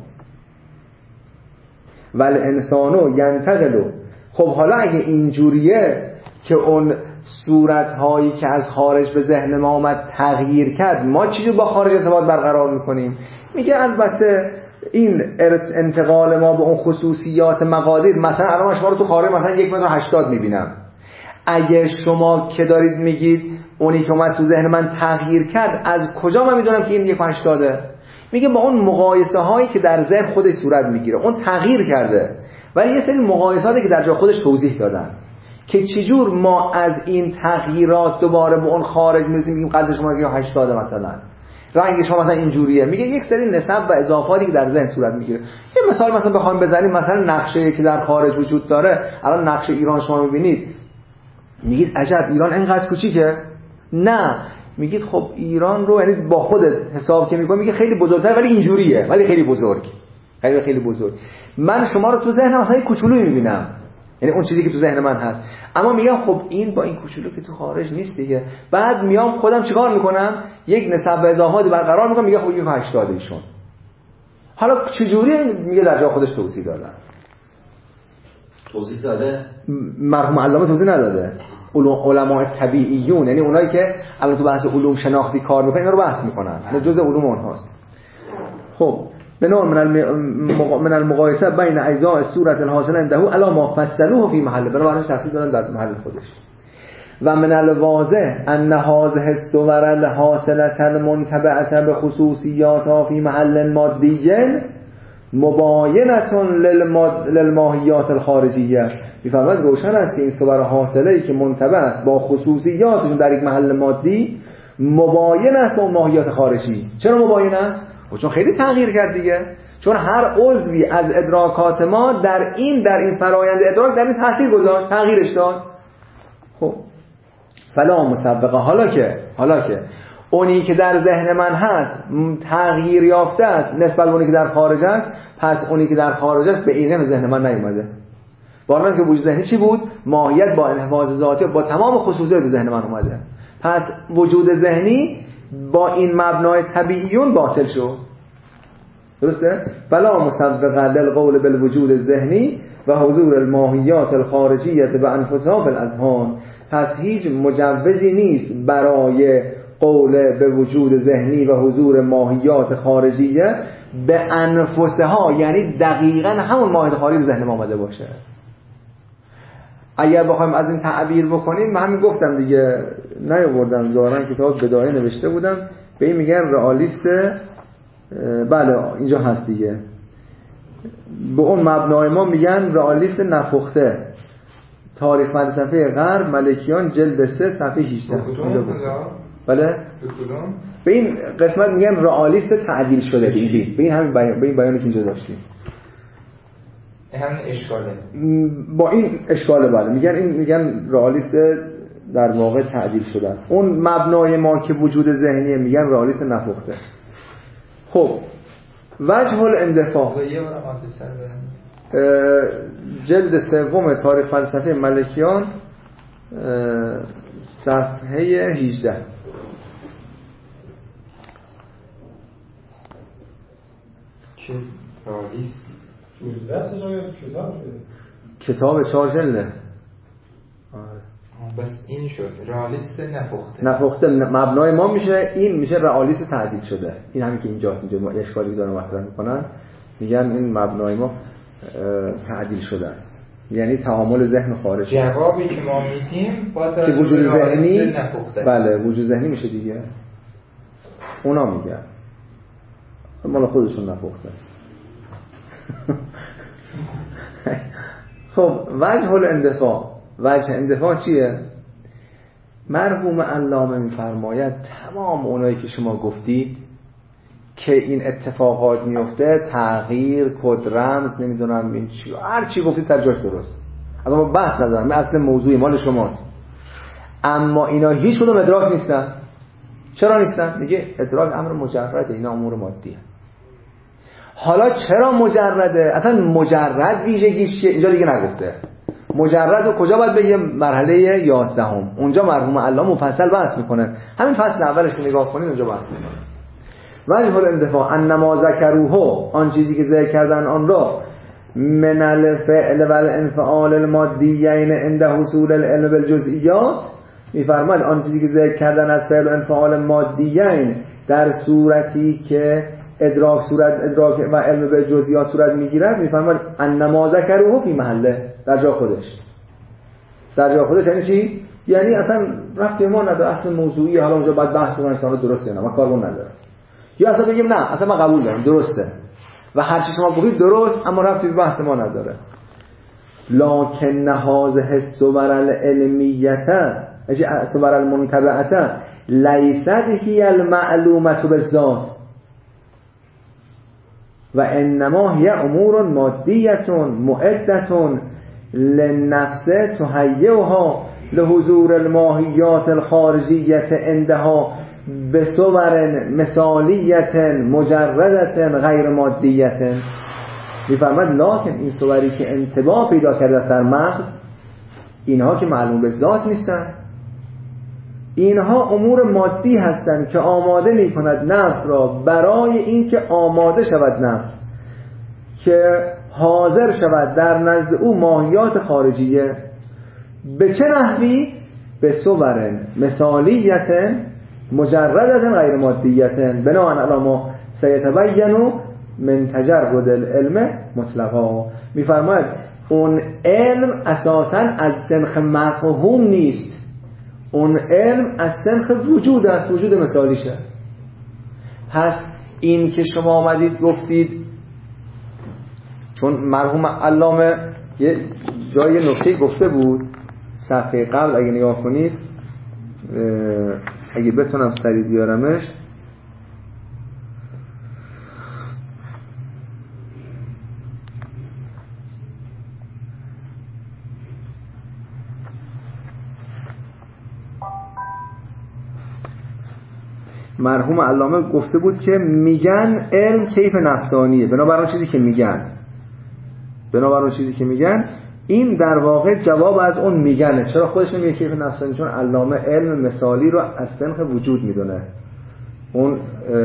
ول انسانو ینتقلو. خب حالا اگه اینجوریه که اون صورت‌هایی که از خارج به ذهن ما آمد تغییر کرد، ما چیزی با خارج ارتباط برقرار میکنیم؟ میگه البته این انتقال ما به اون خصوصیات مقادیر، مثلا الان شما رو تو خارج مثلا یک متر هشتاد میبینم، اگه شما که دارید میگید اونی که اومد تو ذهن من تغییر کرد، از کجا من میدونم که این یک هشتاده؟ میگه با اون مقایسه هایی که در ذهن خودش صورت میگیره، اون تغییر کرده، ولی یه سری مقایساتی که در جا خودش توضیح دادن که چجور ما از این تغییرات دوباره به اون خارج میرسیم، میگیم قد شما که هشتاده مثلا، رنگ شما مثلا اینجوریه. میگه یک سری نسب و اضافاتی که در ذهن صورت میگیره. یه مثال مثلا بخوایم بزنیم، مثلا نقشه که در خارج وجود داره، الان نقشه ایران شما میبینید میگید عجب ایران اینقدر کوچیکه؟ نه، میگید خب ایران رو یعنی با خودت حساب که میکنی میگه خیلی بزرگتر ولی اینجوریه، ولی خیلی بزرگ، خیلی خیلی بزرگ. من شما رو تو ذهنم مثلا یک کوچولویی میبینم، یعنی اون چیزی که تو ذهن من هست، اما میگم خب این با این کوچولو که تو خارج نیست دیگه. بعد میام خودم چیکار میکنم؟ یک نسب و اضافاتی برقرار میکنم، میگه خب یک هشتاد ایشون. حالا چجوری؟ میگه در جا خودش توضیح دادن. توضیح داده؟ مرحوم علامه توضیح نداده. علماء طبیعیون، یعنی اونایی که الان تو بحث علوم شناختی کار میکنن، اینا رو بحث میکنن، نه جزء علوم اونهاست. خب بنوع من المقایسه بین اجزاء الصورة الحاصله عنده علی ما فصلوه فی محله، بنابراین تفصیل دادن در محل خودش. و من الواضح ان هذه الصور الحاصله المنتبعه بخصوصیاتها فی محل مادی مباینه للماهیات الخارجیه. میفهمد روشن است که این صور حاصله که منتبع است با خصوصیاتشون در یک محل مادی مباین است با ماهیات خارجی. چرا مباین است؟ چون خیلی تغییر کرد دیگه، چون هر عضوی از ادراکات ما در این در این فرایند ادراک در این تاثیر گذاشت، تغییرش داد. خب فلا مسبقه، حالا که حالا که اونی که در ذهن من هست تغییر یافته است نسبت به اونی که در خارج است، پس اونی که در خارج است به عینه ذهن من نیومده. باران که وجود ذهنی چی بود؟ ماهیت با انحواز ذاتی با تمام خصوصیات به ذهن من اومده. پس وجود ذهنی با این مبنای طبیعیون باطل شد. درسته؟ بلا مسبقه للقول بالوجود الذهنی و حضور الماهیات الخارجیه به انفسها فی الاذهان. پس هیچ مجوزی نیست برای قول به وجود ذهنی و حضور ماهیات خارجیه به انفسها، یعنی دقیقاً همون ماهیت خارجی ذهن ما آمده باشه. اگر بخوایم از این تعبیر بکنیم، من همین گفتم دیگه، نیاوردم ظاهرا کتاب بدایه نوشته بودم، به این میگن رئالیست، بله اینجا هست دیگه، به اون مبنای ما میگن رئالیست نپخته، تاریخ فلسفه غرب، ملکیان جلد سه صفحه هجده. بله به این قسمت میگن رئالیست تعدیل شده. به این همین بیان، به این بیانی که اینجا داشتیم همین اشکاله، با این اشکاله. بله میگن این میگن رئالیست در واقع تعدیل شده است. اون مبنای ما که وجود ذهنیه میگن رئالیست نپخته. خب وجه الاندفاع، یه بار حادثه جلد سوم تاریخ فلسفه ملکیان صفحه هجده. چه رالیست جزوه سجا یا کتاب شده؟ کتاب چهار جلده. بس این شد رئالیست نپخته. نپخته مبنای ما میشه، این میشه رئالیست تعدیل شده. این همین که اینجاست، اینجا اشکالی داره مطرح میکنن، میگن این مبنای ما تعدیل شده است، یعنی تعامل ذهن خارجی. جوابی که ما میدیم با که وجود ذهنی نپخته. بله وجود ذهنی میشه دیگه. اونا میگن مال خودشون نپخته. خب وجه الاندفاع، وجه اندفاع چیه؟ مرحوم علامه میفرماید تمام اونایی که شما گفتید که این اتفاقات میفته، تغییر، کد رمز، نمیدونم این چی، هر چی گفتید سر جاش درست، از ما بحث ندارم، این اصل موضوعی مال شماست. اما اینا هیچ کدوم ادراک نیستن. چرا نیستن؟ میگه ادراک امر مجرده، اینا امور مادیه. حالا چرا مجرده؟ اصلا مجرد ویژگیش چیه؟ اینجا دیگه نگفته. مجرد رو کجا باید بگیم؟ مرحله یازدهم. اونجا مرحوم علامه مفصل بحث میکنه. همین فصل اولش که نگاه کنید اونجا بحث میکنه. وجه الاندفاع انما ذکروه، آن چیزی که ذکر کردن آن را من الفعل و الانفعال المادیین عند حصول العلم بالجزئیات، میفرماید آن چیزی که ذکر کردن از فعل و انفعال مادیین در صورتی که ادراک صورت ادراک و علم به جزئیات صورت میگیرد، میفرماید انما ذکروه فی محله، در جا خودش. در جا خودش یعنی چی؟ یعنی اصلا رفتی ما نداره، اصل موضوعی، حالا اونجا باید بحث کنن که درسته یا نه، ما کارمون نداره. یا اصلا بگیم نه اصلا من قبول دارم درسته و هر چی شما گفتید درست، اما رفتی به بحث ما نداره. لکن نهاز حس و برل علمیته حس و برل منتبعته لیست هی المعلومت بالذات و انما هی امور مادیتون معدتون للنفس تهیئها لحضور الماهیات الخارجیت عندها بصور مثالیت مجردت غیر مادیت. میفرماید لکن این صوری که انطباع پیدا کرده است در مغز، اینها که معلوم به ذات نیستن، اینها امور مادی هستند که آماده می کند نفس را برای اینکه آماده شود نفس که حاضر شود در نزد او ماهیات خارجیه. به چه نحوی؟ به صور مثالیت مجردت غیر مادیت بناء علی ما سیتبین من تجرد العلم مطلقا. میفرماید اون علم اساساً از سنخ مفهوم نیست، اون علم از سنخ وجود است، وجود مثالیشه. پس این که شما آمدید گفتید، چون مرحوم علامه یه جای نکته گفته بود صفحه قبل، اگه نگاه کنید، اگه بتونم سریع بیارمش، مرحوم علامه گفته بود که میگن علم کیف نفسانیه، بنابراین چیزی که میگن بنابراین چیزی که میگن این در واقع جواب از اون میگنه. چرا خودش نمیگه کیف نفسانی؟ چون علامه علم مثالی رو از سنخ وجود میدونه، اون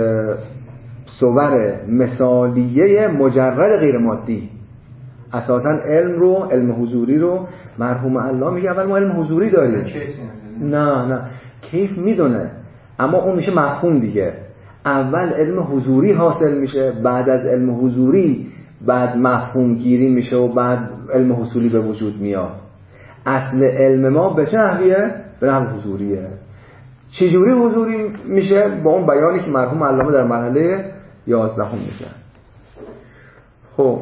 صور مثالیه مجرد غیر مادی. اساسا علم رو، علم حضوری رو مرحوم علامه میگه اول ما علم حضوری داریم، نه نه کیف میدونه، اما اون میشه مفهوم دیگه. اول علم حضوری حاصل میشه، بعد از علم حضوری بعد مفهوم گیری میشه و بعد علم حصولی به وجود میاد. اصل علم ما به چه نحویه؟ به نحو حضوریه. چجوری حضوری میشه؟ با اون بیانی که مرحوم علامه در مرحله یازدهم میگه. خب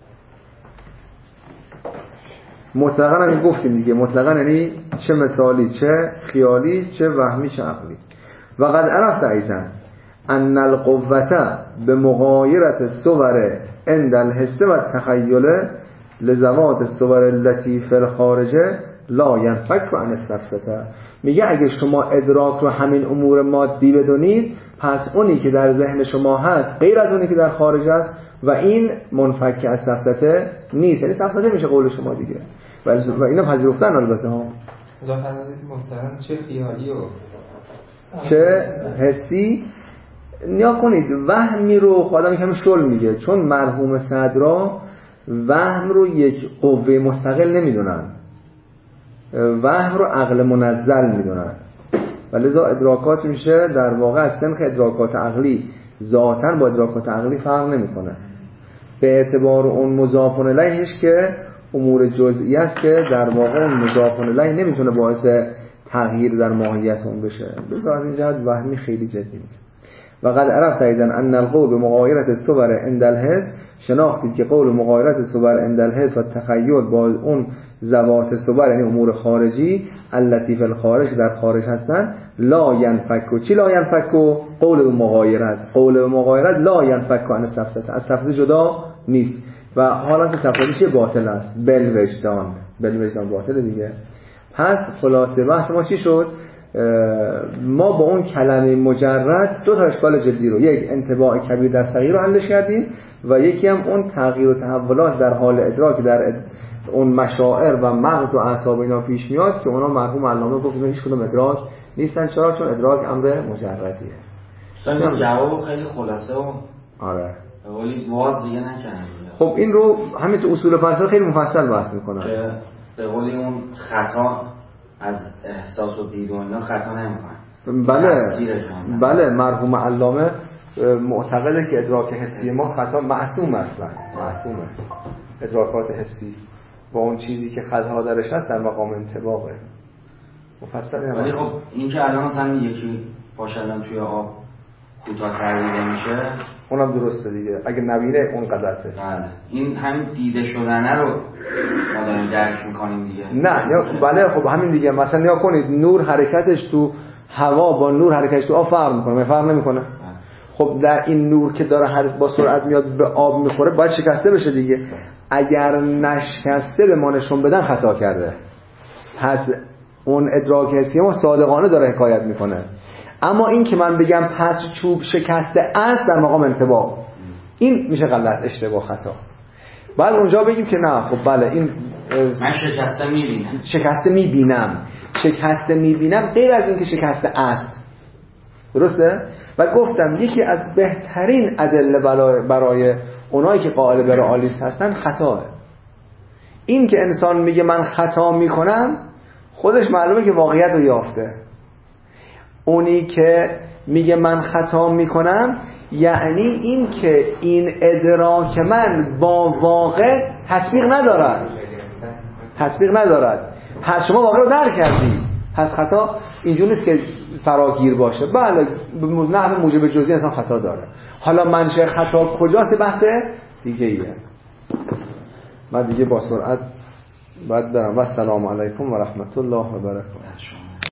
مطلقاً هم گفتیم دیگه، مطلقاً یعنی چه مثالی، چه خیالی، چه وهمی، چه عقلی. و قد عرفت ایضا ان القوة به مغایرت صور عند الحس و تخیل لزوات الصور التي فی الخارج لا ينفك عن استفسته. میگه اگه شما ادراک رو همین امور مادی بدونید، پس اونی که در ذهن شما هست غیر از اونی که در خارج است و این منفک از سفسطه نیست، یعنی سفسطه میشه قول شما دیگه. ولی و اینا پذیرفتن البته ها. ظاهر محترم چه خیالی و چه حسی. نیا کنید وهمی رو خودم کمی شل میگه، چون مرحوم صدرا وهم رو یک قوه مستقل نمیدونن، وهم رو عقل منزل میدونن و لذا ادراکات میشه در واقع از سنخ ادراکات عقلی ذاتاً با ادراکات عقلی فرق نمیکنه، به اعتبار اون مضاف الیهش که امور جزئی است که در واقع اون مضاف الیه نمیتونه باعث تغییر در ماهیت اون بشه. بذار از این جهت وهمی خیلی جدی نیست. و قد عرفت ایضا ان القول بمغایرت الصور عند الحس، شناختید که قول مغایرت صور عند الحس و تخیل با اون ذوات صور یعنی امور خارجی التي فی الخارج در خارج هستن لا ينفك. چی لا ينفك؟ قول مغایرت، قول مغایرت لا ينفك عن السفسطه، از سفسطه جدا نیست و حالت سفسطه چه باطل است، بل وجدان، بل وجدان باطل دیگه. پس خلاصه بحث ما چی شد؟ ما با اون کلمه مجرد دو تا اشکال جدی رو، یک انطباع کبیر در صغیر رو حلش کردیم و یکی هم اون تغییر و تحولات در حال ادراک در اد... اون مشاعر و مغز و اعصاب اینا پیش میاد که اونا مرحوم علامه گفت هیچ کدوم ادراک نیستن. چرا؟ چون ادراک امر مجردیه. مثلا جواب خیلی خلاصه و آره ولی باز دیگه نکنم. خب این رو همین تو اصول فلسفه خیلی مفصل بحث میکنن که به قولی اون خطا از احساس و دید و اینا خطا نمیکنن. بله بله مرحوم علامه معتقده که ادراک حسی ما خطا معصوم اصلا معصومه، ادراکات حسی با اون چیزی که خطا درش هست در مقام انطباقه مفصل. ولی خب این که الان مثلا یکی پاشدن توی آب کوتاه‌تر دیده میشه اونم درسته دیگه، اگه نبینه اون قدرته. بله این همین دیده شدنه رو ما داریم درک میکنیم دیگه. نه یا بله خب همین دیگه. مثلا نیا کنید نور حرکتش تو هوا با نور حرکتش تو آب فرق میکنه، فرق نمیکنه. خب در این نور که داره حرکت با سرعت میاد به آب میخوره باید شکسته بشه دیگه. اگر نشکسته به ما نشون بدن خطا کرده. پس اون ادراک حسی ما صادقانه داره حکایت میکنه. اما این که من بگم پس چوب شکسته است در مقام انطباق، این میشه غلط، اشتباه، خطا. بعد اونجا بگیم که نه خب بله این من شکسته میبینم، شکسته میبینم شکسته میبینم غیر از این که شکسته است. درسته؟ و گفتم یکی از بهترین ادله برای, برای اونایی که قائل به رئالیسم هستن خطاه. این که انسان میگه من خطا میکنم خودش معلومه که واقعیت رو یافته. اونی که میگه من خطا میکنم یعنی این که این ادراک من با واقع تطبیق ندارد تطبیق ندارد پس شما واقع رو درک کردی، پس خطا اینجور نیست که فراگیر باشه. بله نه موجب جزئی انسان خطا داره. حالا منشأ خطا کجاست بحث دیگه ایه. من دیگه با سرعت بعد برم. و السلام علیکم و رحمت الله و برکاته.